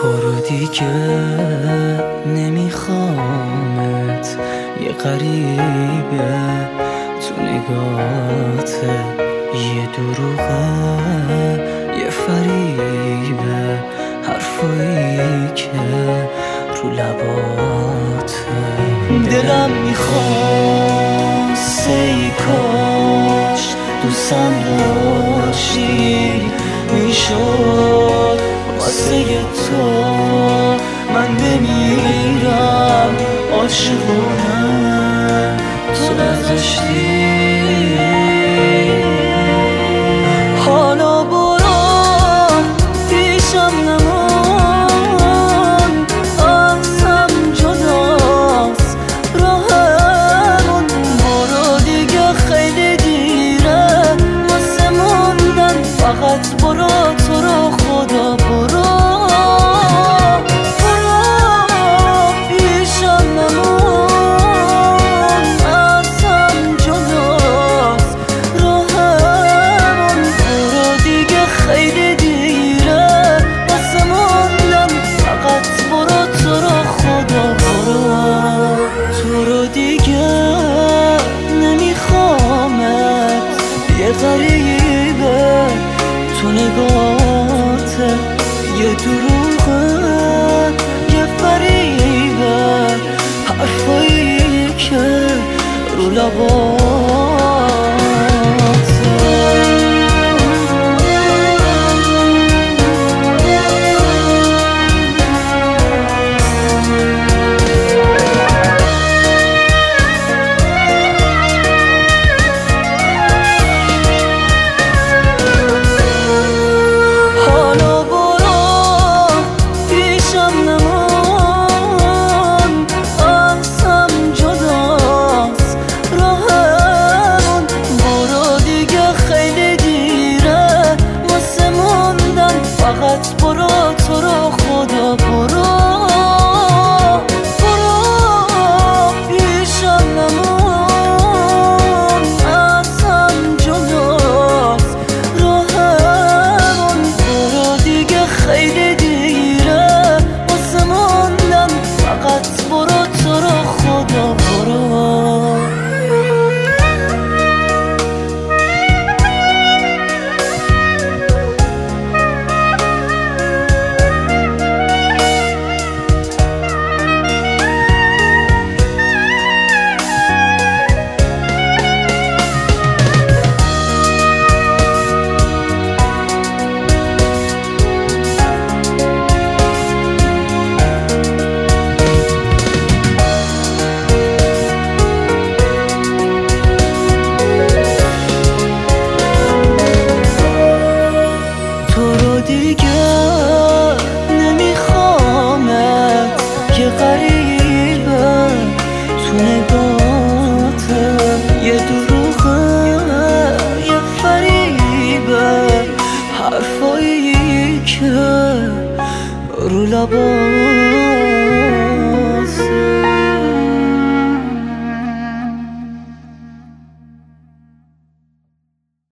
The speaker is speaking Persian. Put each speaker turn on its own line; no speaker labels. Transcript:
بارو دیگه نمیخوامت، یه غریبه تو نگاهت، یه دروغه یه فریبه، حرفایی که رو لباته. دلم میخواست ای کاش دوستم داشتی، میشد واسه تو من بمیرم عاشقانه، تو نذاشتی. حالا برو پیشم نمان، ازم جداست راهمون، برو دیگه خیلی دیره واسه موندن، فقط برو تو رو خدا برو. یه غریبه تو نگاهته، یه دروغه یه فریبه، حرفایی که رو لباته. فقط برو تو رو خدا برو، برو پیشم نمون، ازم جداست راهمون، برو دیگه خیلی دیره واسه موندن، فقط برو تو رو خدا برو. دیگه نمیخوامت، یه غریبه تو نگاهته، یه دروغه یه فریبه، حرفایی که رو لباته.